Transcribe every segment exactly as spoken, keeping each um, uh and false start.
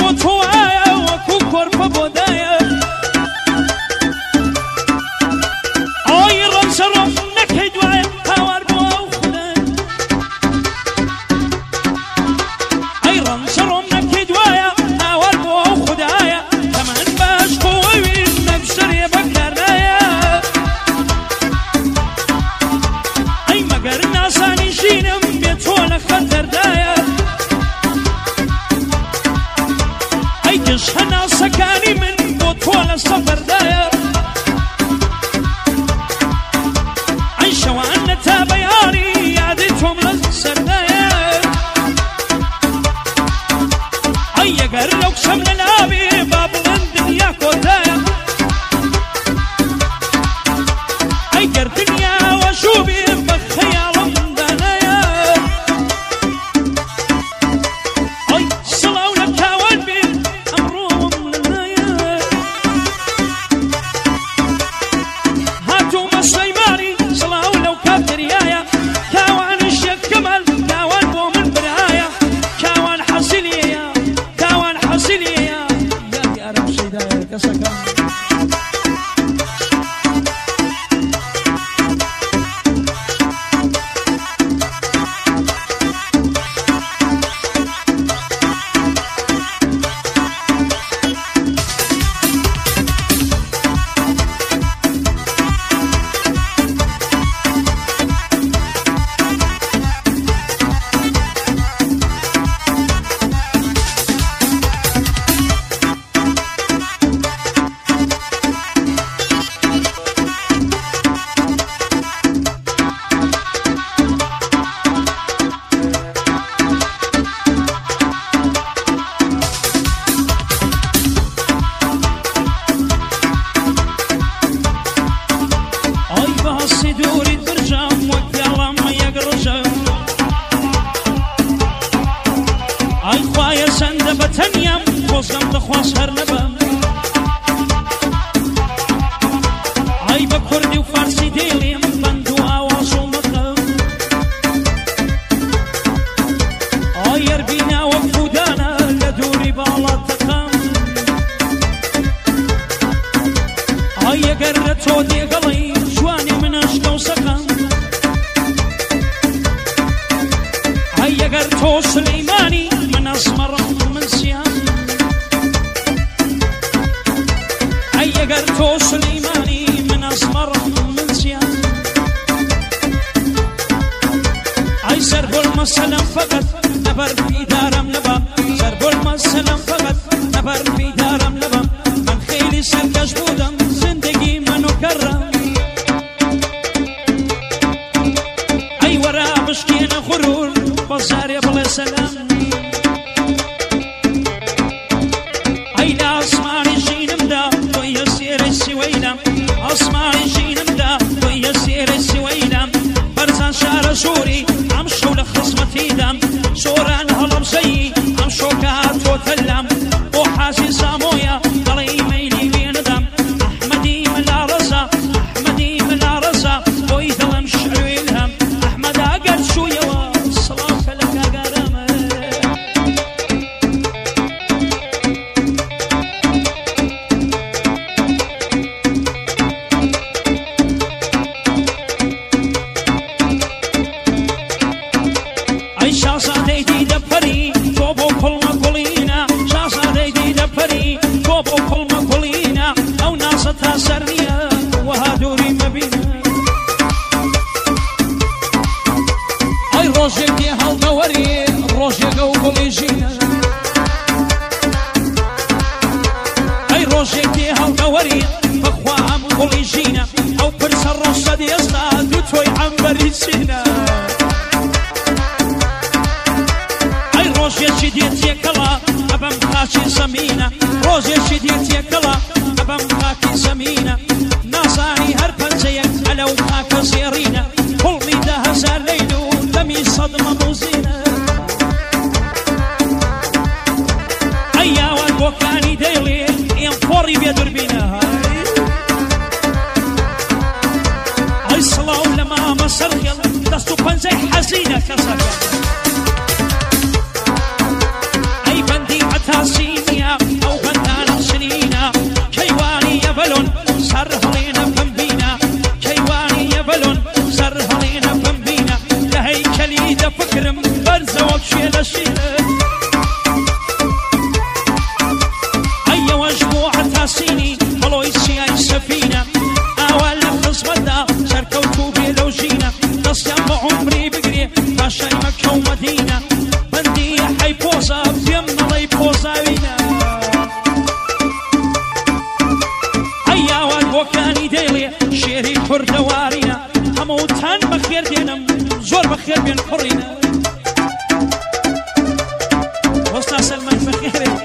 بوتوايا وكوكور فبودايا اي رمسرم نكهد وعي هوار بو خدا اي رمسرم نكهد وعي هوار بو خدايا كمان باش قوي نبشر بكرنايا اي مقر ناساني شينم بيتونا خطر دايا اي جشهنا سكاني من بوتونا سفر دايا اي شوان تابياني عديتهم للسردايا اي يقر لو كسمنا الابي باب الدنيا كودايا اي قر دنيا وشوبي بخيال مدنايا اي صلاو لك والبي امروهم لنايا هاتوا مسليماني صلاو لو كابتريايا كاوان الشيخ كمال كاوان بو من برايا كاوان حسيليا كاوان حسيليا يا يا رب سيدايا كسكا دوري ترجم وكيلا ما يقرجم اي خوايا سند بتنيم وصلم تخواص هرنبم اي بكردي وفارسي ديليم بندو اواز ومقم اي يربينا وفودانا لدوري بالا تقم اي يقرتو دي قلي شواني من عشق وسقم هيا قرتو سليماني من اسمر من سيام هيا قرتو سليماني من اسمر من سيام اي سرب المسلم فقط نبر في دارم نبا سرب المسلم فقط نبر في دارم نبا من خيلي سركش بودم زندگی منو کرم ورا بشكينا خرور بصار يا بلا سلام هيدا اسمعني جينم دا ويا سير السويدم اسمعني جينم دا ويا سير السويدم برزان شارع سوري امشو لخصمتي دم شوران هلم زيي امشو كات وتلم وحاسي سامويا ضلي ميلي بين دم احمدي من الرزا احمدي من الرزا ويثلم شعري الهم شو يوا صلاة لك قرامة اي شاسا ديدي دبري توبو كل ما قلينا شاسا ديدي دبري توبو كل ما قلينا او ناصتها سرية وهادوري مبينا روجك يا هالدوري روجك وقولي جينا اي روجك يا هالدوري بخواهم قولي جينا او برس الرصد يصطاد وتوي عنبري سينا اي روجك شديت يا كلا ابم خاشي سمينة روجك شديت يا كلا ابم خاكي سمينة ناصاني هربن زيك على وخاك زيرينا كل ميدا هزار ليلو دمي صدمة موزينة أيا والبوكاني ديلي ينفوري بيدر بينا هاي الصلاة لما مصر يلا دستو بنزي حزينة كسر أي بندي عتاسيني ياسيني هلوي سياي سفينة أول خصبة سركوتو بيلو جينا قصيا بعمري بقري باشاي مكة ومدينة بندي حي بوزا بيم ملي بوزا بينا هيا والبوكاني ديلي شيري كردوارينا هموتان بخير دينم زور بخير بين قرينا وسطا سلمان بخير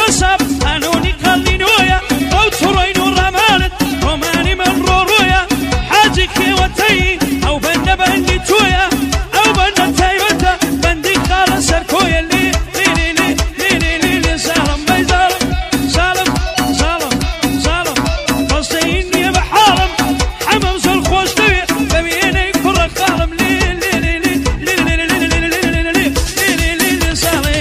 وصب أنوني قلنويا أو تروين الرمالت روماني من رورويا حاجك وتي أو بنا بندي تويا أو بنا تايبتا بندي خالص سركويا اللي لي لي لي لي لي لي سالم بي سالم سالم سالم سالم قصيني بحالم حمام زل خوش توي ببيني كرة خالم لي لي لي لي لي لي لي لي لي لي لي لي لي لي سالم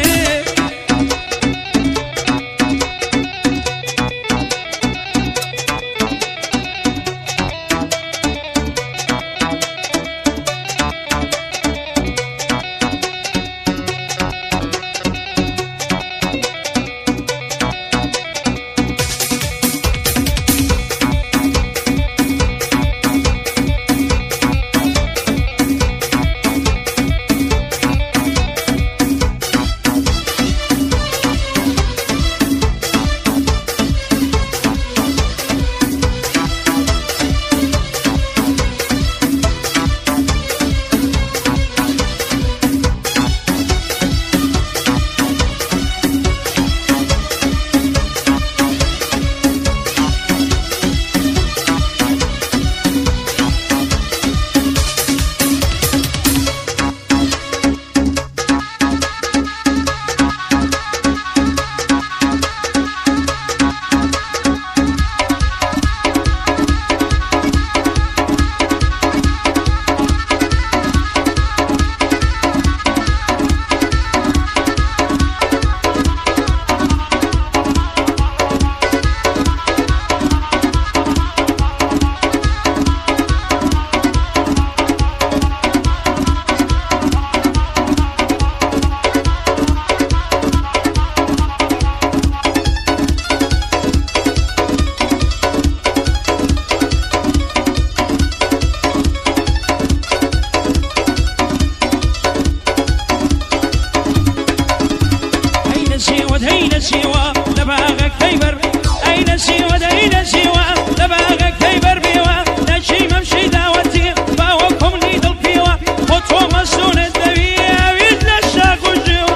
أين سوى لباغك كيبر أين سوى أين سوى لباغك كيبر بيوا نشي ممشي دعوتي باوكم لي دلقيوا وطو مسون الدبيع ويدنا الشاق وجيو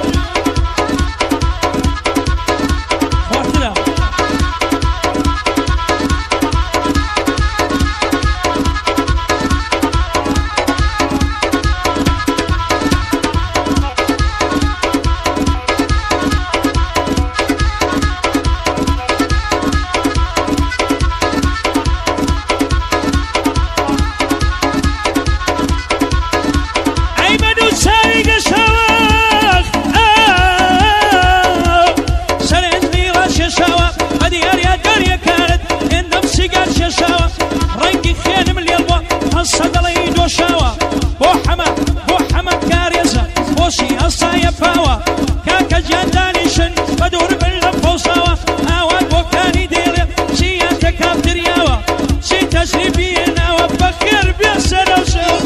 وقتنا شاوا بو حمد بو حمد كاريزا بوشي الصايا باوا كاكا جاندانيشن بدور بالفوصاوا اواد بو كاني ديري سيانتا كابترياوا سي تسريبينا وبكر بيسر وشو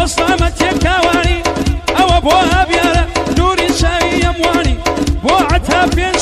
بصامت يكاواني أو أبوها بيالا نوري شاي يمواني بوعتها بين